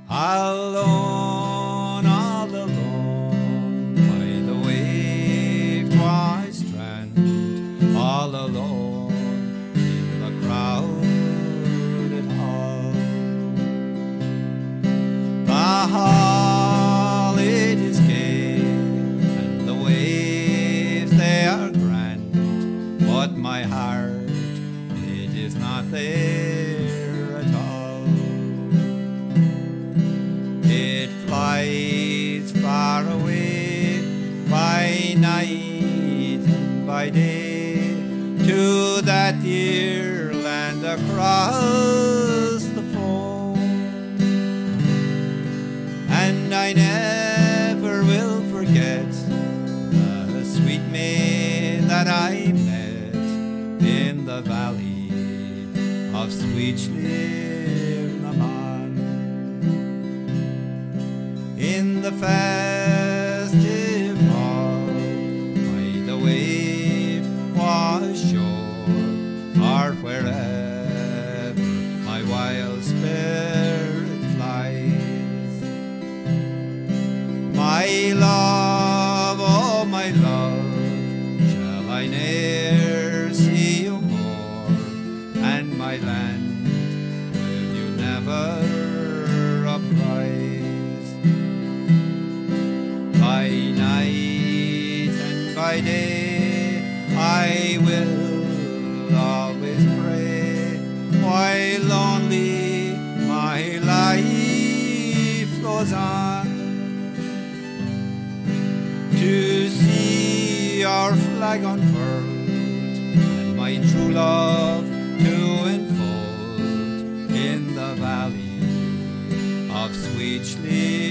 Alone, all alone, by the wave-twisted strand, all alone in the crowded hall. The hall, it is gay, and the waves, they are grand, but my heart, it is not there at all. It flies far away by night and by day to that dear land across the foam, and I never will forget the sweet maid that I met in the valley of sweet Slievenamon. In the festive hall, by the wave was shore, or wherever my wild spirit flies. My love, oh my love, shall I ne'er see you more, and my land, will you never uprise? By night and by day I will always pray, while lonely my life goes on, to see our flag unfurled and my true love to enfold in the valley of sweet Slievenamon.